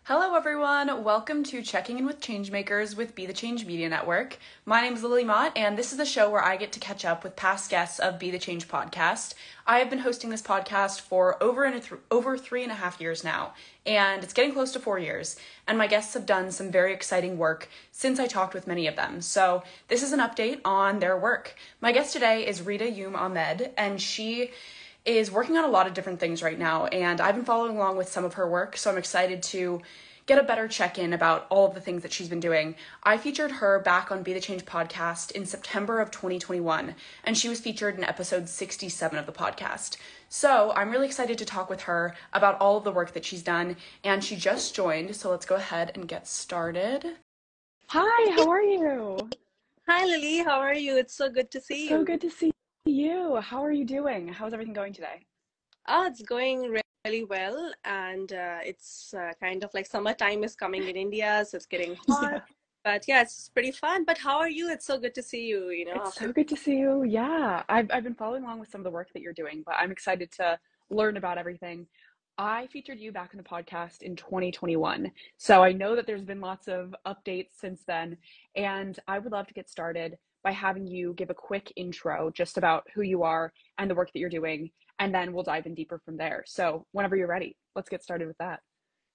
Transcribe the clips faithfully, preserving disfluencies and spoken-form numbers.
Hello, everyone. Welcome to Checking In with Changemakers with Be the Change Media Network. My name is Lily Mott, and this is the show where I get to catch up with past guests of Be the Change podcast. I have been hosting this podcast for over and th- over three and a half years now, and it's getting close to four years. And my guests have done some very exciting work since I talked with many of them. So this is an update on their work. My guest today is Rita Youm Ahmed, and she is working on a lot of different things right now, and I've been following along with some of her work, so I'm excited to get a better check-in about all of the things that she's been doing. I featured her back on Be the Change podcast in September of twenty twenty-one, and she was featured in episode sixty-seven of the podcast. So I'm really excited to talk with her about all of the work that she's done, and she just joined, so let's go ahead and get started. Hi, how are you? Hi, Lily. How are you? It's so good to see So you. good to see you. How are you doing? How's everything going today? Oh, it's going really well. And uh, it's uh, kind of like summertime is coming in India, so it's getting hot. Yeah. But yeah, it's pretty fun. But how are you? It's so good to see you, you know, It's after. so good to see you. Yeah, I've I've been following along with some of the work that you're doing, but I'm excited to learn about everything. I featured you back in the podcast in twenty twenty-one. So I know that there's been lots of updates since then, and I would love to get started by having you give a quick intro just about who you are and the work that you're doing, and then we'll dive in deeper from there. So whenever you're ready, let's get started with that.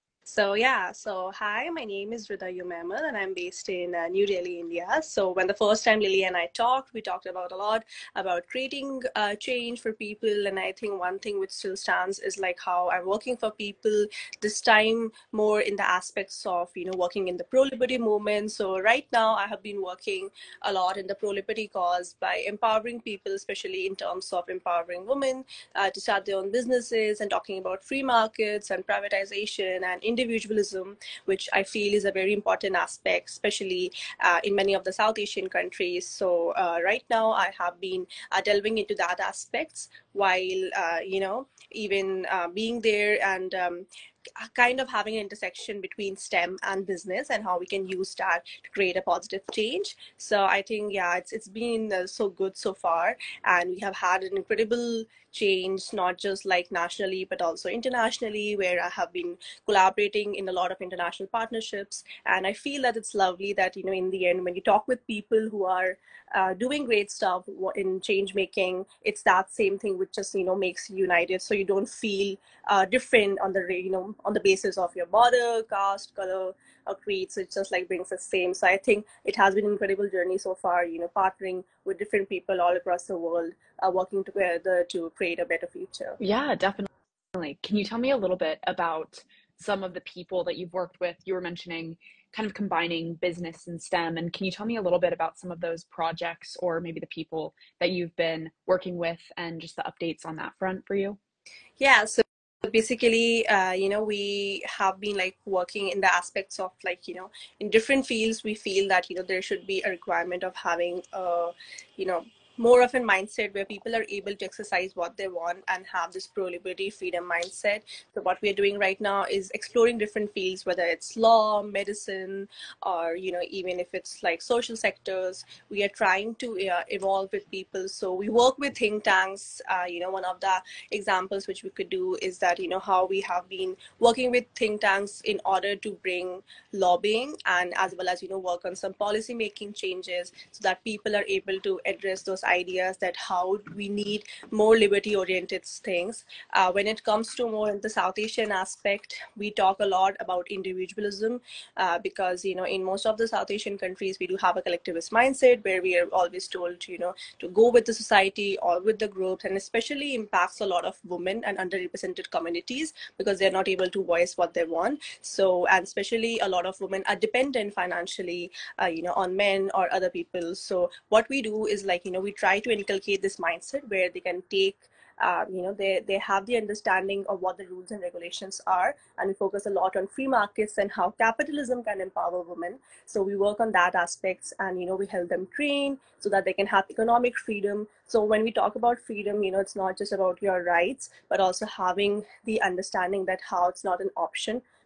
So yeah, so hi, my name is Rita Youm Ahmed and I'm based in uh, New Delhi, India. So when the first time Lily and I talked, we talked about a lot about creating uh, change for people. And I think one thing which still stands is like how I'm working for people, this time more in the aspects of, you know, working in the pro-liberty movement. So right now I have been working a lot in the pro-liberty cause by empowering people, especially in terms of empowering women uh, to start their own businesses and talking about free markets and privatization and individualism, which I feel is a very important aspect, especially uh, in many of the South Asian countries. So uh, right now I have been uh, delving into that aspects while, uh, you know, even uh, being there and um, kind of having an intersection between STEM and business and how we can use that to create a positive change. So I think, yeah, it's it's been uh, so good so far. And we have had an incredible change, not just like nationally, but also internationally, where I have been collaborating in a lot of international partnerships. And I feel that it's lovely that, you know, in the end, when you talk with people who are uh, doing great stuff in change making, it's that same thing which just, you know, makes you united. So you don't feel uh, different on the, you know, on the basis of your border, caste, color, or creed. So it just like brings us same. So I think it has been an incredible journey so far, you know, partnering with different people all across the world, uh, working together to create a better future. Yeah, definitely. Can you tell me a little bit about some of the people that you've worked with? You were mentioning kind of combining business and STEM, and can you tell me a little bit about some of those projects or maybe the people that you've been working with and just the updates on that front for you? Yeah, so basically, uh, you know, we have been like working in the aspects of like, you know, in different fields, we feel that, you know, there should be a requirement of having, uh, you know, more of a mindset where people are able to exercise what they want and have this pro-liberty freedom mindset. So what we're doing right now is exploring different fields, whether it's law, medicine, or, you know, even if it's like social sectors, we are trying to uh, evolve with people. So we work with think tanks. Uh, you know, one of the examples which we could do is that, you know, how we have been working with think tanks in order to bring lobbying and as well as, you know, work on some policy making changes so that people are able to address those ideas that how we need more liberty oriented things. Uh, when it comes to more in the South Asian aspect, we talk a lot about individualism uh, because, you know, in most of the South Asian countries, we do have a collectivist mindset where we are always told to, you know, to go with the society or with the groups, and especially impacts a lot of women and underrepresented communities because they're not able to voice what they want. So, and especially a lot of women are dependent financially, uh, you know, on men or other people. So what we do is like, you know, we try to inculcate this mindset where they can take um, you know, they, they have the understanding of what the rules and regulations are. And we focus a lot on free markets and how capitalism can empower women. So we work on that aspects and, you know, we help them train so that they can have economic freedom. So when we talk about freedom, you know, it's not just about your rights, but also having the understanding that how it's not an option,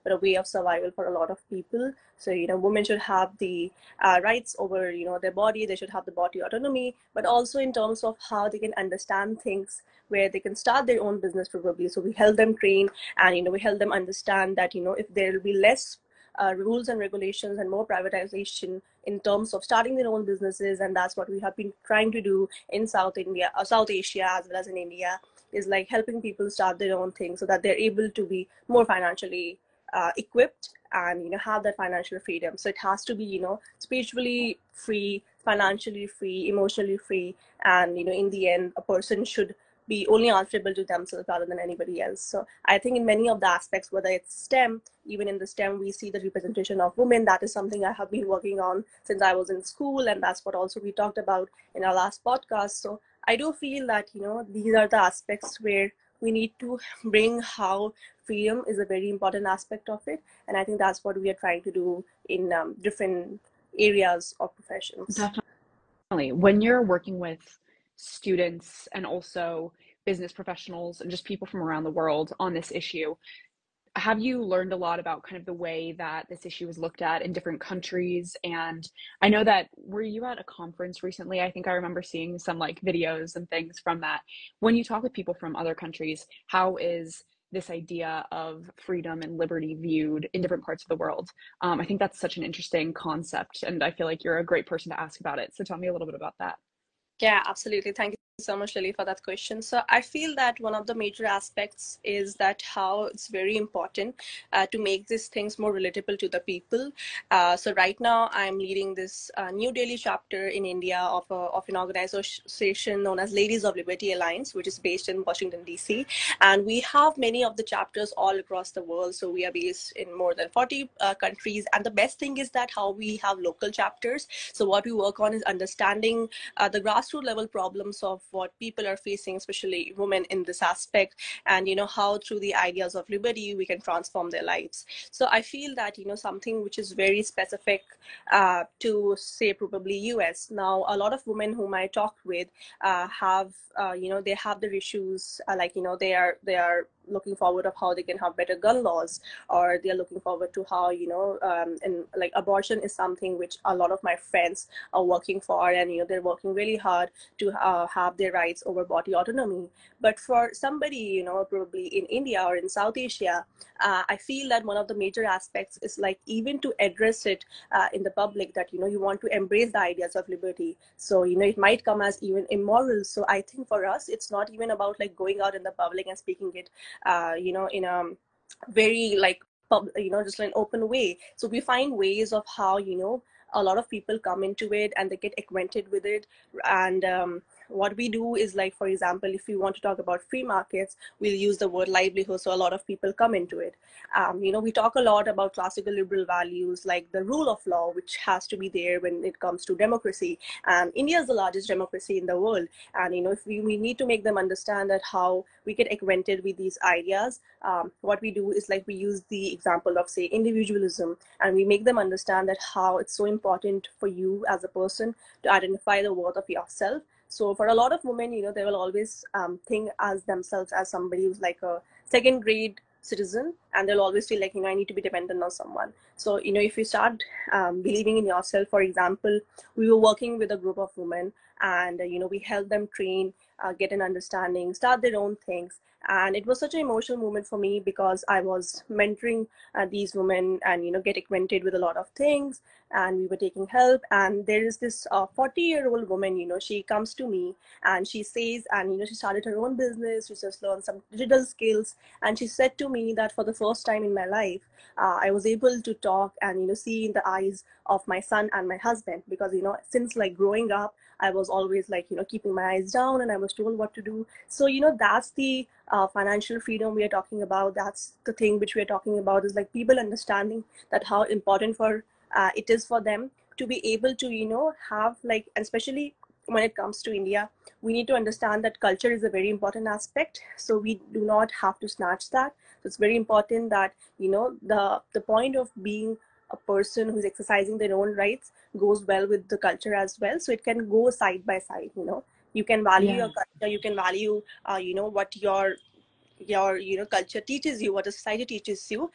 but a way of survival for a lot of people. So, you know, women should have the uh, rights over, you know, their body. They should have the body autonomy, but also in terms of how they can understand things, where they can start their own business probably. So we help them train, and, you know, we help them understand that, you know, if there will be less uh, rules and regulations and more privatization in terms of starting their own businesses, and that's what we have been trying to do in South India, uh, South Asia, as well as in India, is like helping people start their own thing so that they're able to be more financially uh, equipped, and, you know, have that financial freedom. So it has to be, you know, spiritually free, financially free, emotionally free, and, you know, in the end, a person should be only answerable to themselves rather than anybody else. So I think in many of the aspects, whether it's STEM, even in the STEM, we see the representation of women. That is something I have been working on since I was in school, and that's what also we talked about in our last podcast. So I do feel that, you know, these are the aspects where we need to bring how freedom is a very important aspect of it, and I think that's what we are trying to do in um, different areas of professions. Definitely. When you're working with students and also business professionals and just people from around the world on this issue, have you learned a lot about kind of the way that this issue is looked at in different countries? And I know that, were you at a conference recently? I think I remember seeing some like videos and things from that. When you talk with people from other countries, how is this idea of freedom and liberty viewed in different parts of the world? Um, I think that's such an interesting concept, and I feel like you're a great person to ask about it. So tell me a little bit about that. Yeah, absolutely. Thank you so much, Lily, for that question. So I feel that one of the major aspects is that how it's very important uh, to make these things more relatable to the people. Uh, so right now, I'm leading this uh, New Delhi chapter in India of, a, of an organization known as Ladies of Liberty Alliance, which is based in Washington, D C. And we have many of the chapters all across the world. So we are based in more than forty uh, countries. And the best thing is that how we have local chapters. So what we work on is understanding uh, the grassroots level problems of what people are facing, especially women in this aspect, and, you know, how through the ideas of liberty we can transform their lives. So I feel that, you know, something which is very specific uh, to, say, probably U S. Now, a lot of women whom I talked with uh, have, uh, you know, they have their issues, uh, like, you know, they are they are looking forward of how they can have better gun laws, or they're looking forward to how, you know, um, and like abortion is something which a lot of my friends are working for, and, you know, they're working really hard to uh, have their rights over body autonomy. But for somebody, you know, probably in India or in South Asia, uh, I feel that one of the major aspects is like even to address it uh, in the public, that, you know, you want to embrace the ideas of liberty. So, you know, it might come as even immoral. So I think for us, it's not even about like going out in the public and speaking it, uh, you know, in a very like, pub, you know, just an open way. So we find ways of how, you know, a lot of people come into it and they get acquainted with it. And um, what we do is, like, for example, if we want to talk about free markets, we'll use the word livelihood, so a lot of people come into it. Um, you know, we talk a lot about classical liberal values like the rule of law, which has to be there when it comes to democracy. And India is the largest democracy in the world, and, you know, if we, we need to make them understand that how we get acquainted with these ideas. Um, what we do is, like, we use the example of, say, individualism, and we make them understand that how it's so important for you as a person to identify the worth of yourself. So for a lot of women, you know, they will always um, think as themselves as somebody who's like a second grade citizen, and they'll always feel like, you know, I need to be dependent on someone. So, you know, if you start um, believing in yourself, for example, we were working with a group of women, and, uh, you know, we helped them train, uh, get an understanding, start their own things. And it was such an emotional moment for me, because I was mentoring uh, these women and, you know, get acquainted with a lot of things, and we were taking help. And there is this uh, forty year old woman, you know, she comes to me and she says, and, you know, she started her own business, she just learned some digital skills. And she said to me that for the first time in my life, uh, I was able to talk and, you know, see in the eyes of my son and my husband, because, you know, since like growing up, I was always like, you know, keeping my eyes down, and I was told what to do. So, you know, that's the uh, financial freedom we are talking about. That's the thing which we are talking about, is like people understanding that how important for uh, it is for them to be able to, you know, have like, especially when it comes to India, we need to understand that culture is a very important aspect. So we do not have to snatch that. So it's very important that, you know, the the point of being a person who's exercising their own rights goes well with the culture as well. So it can go side by side, you know. You can value your Yeah. culture, you can value, uh, you know, what your your you know culture teaches you, what the society teaches you,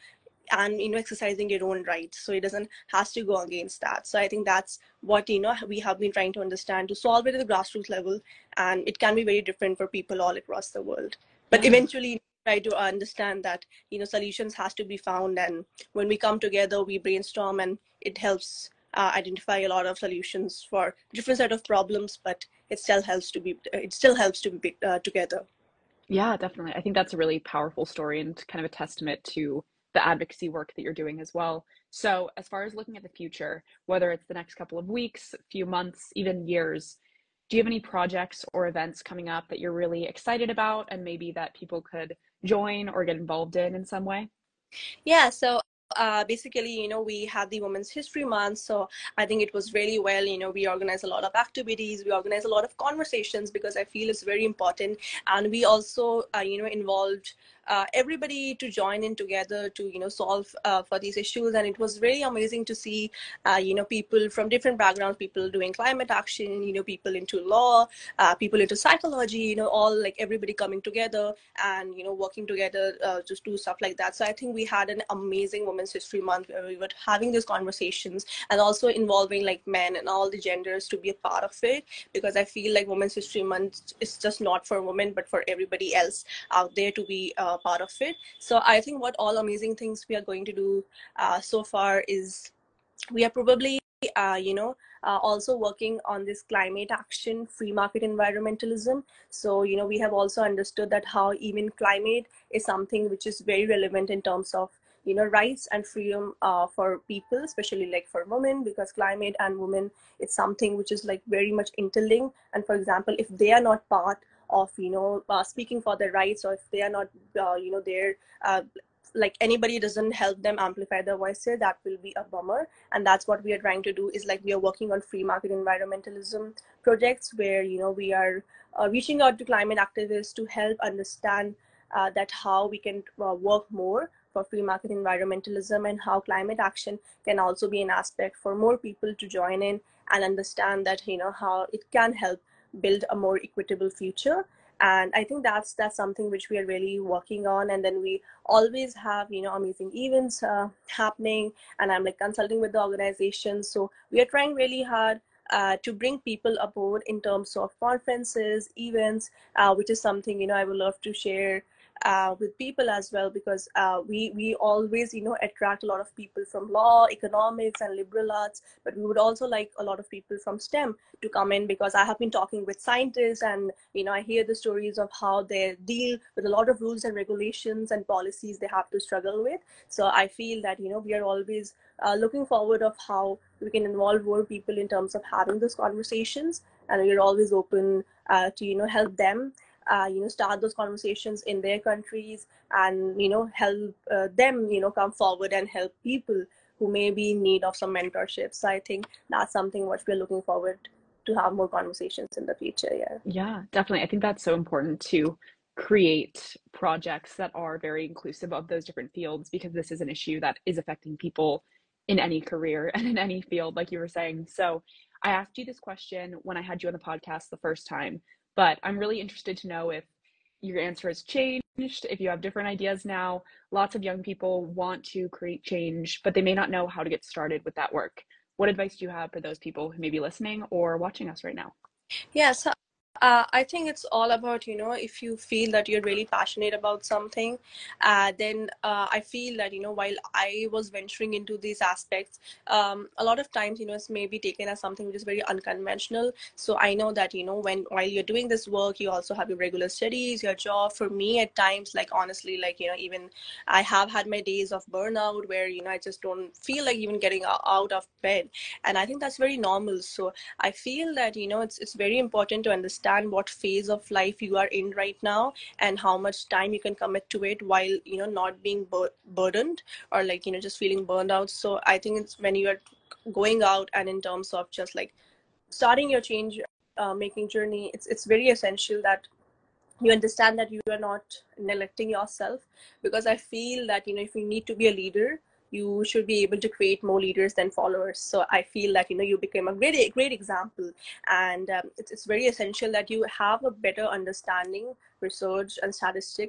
and you know exercising your own rights, so it doesn't has to go against that. So I think that's what you know we have been trying to understand to solve it at the grassroots level, and it can be very different for people all across the world, but Yeah. eventually try to understand that you know solutions has to be found, and when we come together we brainstorm, and it helps uh, identify a lot of solutions for different set of problems, but it still helps to be it still helps to be uh, together. Yeah, definitely. I think that's a really powerful story and kind of a testament to the advocacy work that you're doing as well. So, as far as looking at the future, whether it's the next couple of weeks, few months, even years, do you have any projects or events coming up that you're really excited about and maybe that people could join or get involved in in some way? Yeah, so uh, basically, you know, we had the Women's History Month. So I think it was really well. You know, we organize a lot of activities, we organize a lot of conversations because I feel it's very important. And we also, uh, you know, involved uh, everybody to join in together to, you know, solve uh, for these issues. And it was really amazing to see, uh, you know, people from different backgrounds, people doing climate action, you know, people into law, uh, people into psychology, you know, all like everybody coming together and you know working together uh, just do stuff like that. So I think we had an amazing Women's History Month where we were having these conversations and also involving like men and all the genders to be a part of it, because I feel like Women's History Month is just not for women but for everybody else out there to be a part of it. So I think what all amazing things we are going to do uh, so far is we are probably uh, you know uh, also working on this climate action free market environmentalism. So you know we have also understood that how even climate is something which is very relevant in terms of you know rights and freedom uh, for people, especially like for women, because climate and women, it's something which is like very much interlinked. And for example, if they are not part of you know uh, speaking for their rights, or if they are not uh, you know there uh, like anybody doesn't help them amplify their voices, that will be a bummer. And that's what we are trying to do, is like we are working on free market environmentalism projects where you know we are uh, reaching out to climate activists to help understand uh, that how we can uh, work more for free market environmentalism, and how climate action can also be an aspect for more people to join in and understand that you know how it can help build a more equitable future. And I think that's that's something which we are really working on. And then we always have you know amazing events uh, happening, and I'm like consulting with the organization. So we are trying really hard uh, to bring people aboard in terms of conferences, events, uh, which is something you know I would love to share uh, with people as well, because uh, we we always you know attract a lot of people from law, economics, and liberal arts, but we would also like a lot of people from STEM to come in, because I have been talking with scientists, and you know I hear the stories of how they deal with a lot of rules and regulations and policies they have to struggle with. So I feel that you know we are always uh, looking forward of how we can involve more people in terms of having those conversations, and we're always open uh, to you know help them uh, you know start those conversations in their countries, and you know help uh, them you know come forward and help people who may be in need of some mentorship. So I think that's something what we're looking forward to have more conversations in the future. Yeah. Yeah, definitely. I think that's so important to create projects that are very inclusive of those different fields because this is an issue that is affecting people in any career and in any field, like you were saying. So I asked you this question when I had you on the podcast the first time, but I'm really interested to know if your answer has changed, if you have different ideas now. Lots of young people want to create change, but they may not know how to get started with that work. What advice do you have for those people who may be listening or watching us right now? Yeah, so uh, I think it's all about, you know, if you feel that you're really passionate about something, uh, then uh, I feel that, you know, while I was venturing into these aspects, um, a lot of times, you know, it's maybe taken as something which is very unconventional. So I know that, you know, when while you're doing this work, you also have your regular studies, your job. For me, at times, like honestly, like, you know, even I have had my days of burnout where, you know, I just don't feel like even getting o- out of bed. And I think that's very normal. So I feel that you know it's it's very important to understand what phase of life you are in right now, and how much time you can commit to it while you know not being bur- burdened, or like you know just feeling burned out. So I think it's when you are going out, and in terms of just like starting your change uh, making journey, it's it's very essential that you understand that you are not neglecting yourself, because I feel that you know if you need to be a leader, you should be able to create more leaders than followers. So I feel that you know you became a great great example. And um, it's, it's very essential that you have a better understanding, research, and statistics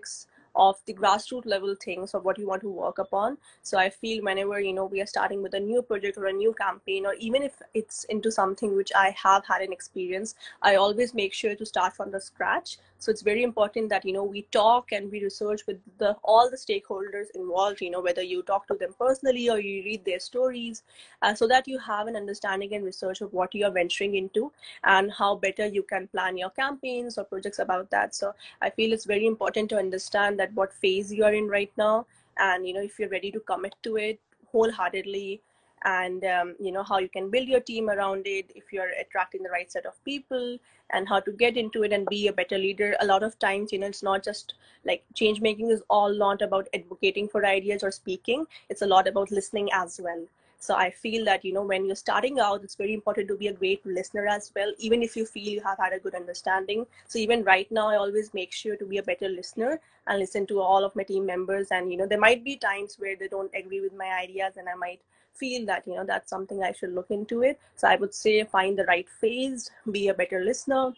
of the grassroots level things of what you want to work upon. So I feel whenever, you know, we are starting with a new project or a new campaign, or even if it's into something which I have had an experience, I always make sure to start from the scratch. So it's very important that, you know, we talk and we research with the all the stakeholders involved, you know, whether you talk to them personally or you read their stories, uh, so that you have an understanding and research of what you are venturing into and how better you can plan your campaigns or projects about that. So I feel it's very important to understand that what phase you are in right now, and, you know, if you're ready to commit to it wholeheartedly, and um, you know, how you can build your team around it, if you're attracting the right set of people, and how to get into it and be a better leader. A lot of times, you know, it's not just like change making is all not about advocating for ideas or speaking. It's a lot about listening as well. So I feel that, you know, when you're starting out, it's very important to be a great listener as well, even if you feel you have had a good understanding. So even right now, I always make sure to be a better listener and listen to all of my team members. And, you know, there might be times where they don't agree with my ideas, and I might feel that, you know, that's something I should look into it. So I would say find the right phase, be a better listener,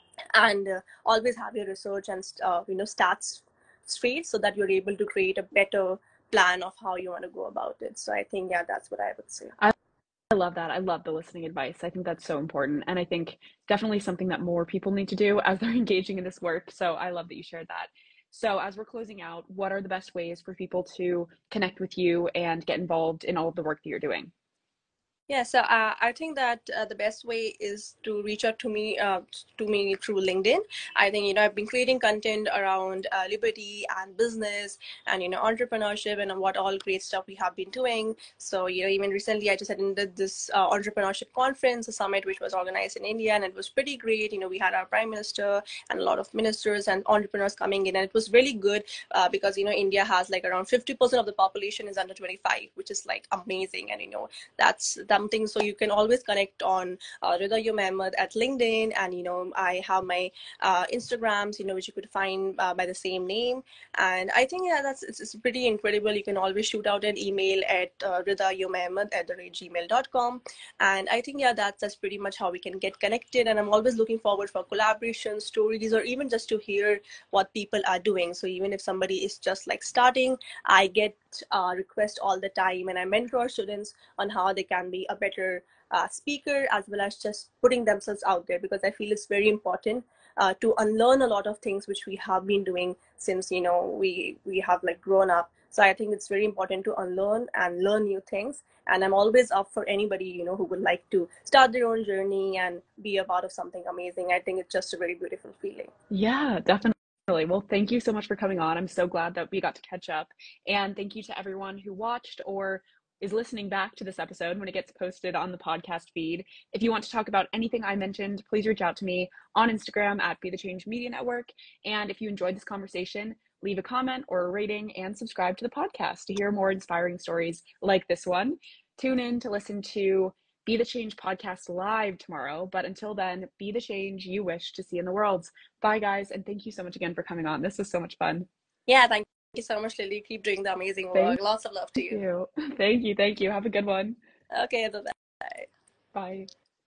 and uh, always have your research and uh, you know, stats straight, so that you're able to create a better plan of how you want to go about it. So I think, yeah, that's what I would say. I I love that. I love the listening advice. I think that's so important. And I think definitely something that more people need to do as they're engaging in this work. So I love that you shared that. So as we're closing out, what are the best ways for people to connect with you and get involved in all of the work that you're doing? Yeah, so uh, I think that uh, the best way is to reach out to me uh, to me through LinkedIn. I think, you know, I've been creating content around uh, liberty and business and, you know, entrepreneurship and what all great stuff we have been doing. So, you know, even recently I just attended this uh, entrepreneurship conference, a summit which was organized in India, and it was pretty great. You know, we had our prime minister and a lot of ministers and entrepreneurs coming in, and it was really good uh, because, you know, India has like around fifty percent of the population is under twenty-five, which is like amazing. And, you know, that's something. So you can always connect on uh, Rida Yom Ahmed at LinkedIn, and, you know, I have my uh, Instagrams, you know, which you could find uh, by the same name. And I think, yeah, that's it's, it's pretty incredible. You can always shoot out an email at uh, Rida Yom Ahmed at the rate gmail dot com. And I think, yeah, that's that's pretty much how we can get connected. And I'm always looking forward for collaborations, stories, or even just to hear what people are doing. So even if somebody is just like starting, I get uh, requests all the time, and I mentor students on how they can be a better uh, speaker, as well as just putting themselves out there, because I feel it's very important uh, to unlearn a lot of things which we have been doing since, you know, we we have like grown up. So I think it's very important to unlearn and learn new things. And I'm always up for anybody, you know, who would like to start their own journey and be a part of something amazing. I think it's just a very beautiful feeling. Yeah, definitely. Well, thank you so much for coming on. I'm so glad that we got to catch up. And thank you to everyone who watched or is listening back to this episode when it gets posted on the podcast feed. If you want to talk about anything I mentioned, please reach out to me on Instagram at Be the Change Media Network. And if you enjoyed this conversation, leave a comment or a rating and subscribe to the podcast to hear more inspiring stories like this one. Tune in to listen to Be the Change podcast live tomorrow. But until then, be the change you wish to see in the world. Bye, guys. And thank you so much again for coming on. This was so much fun. Yeah, thank you so much, Lily. Keep doing the amazing work. Thank Lots of love to you. you. Thank you. Thank you. Have a good one. Okay, bye-bye. Bye.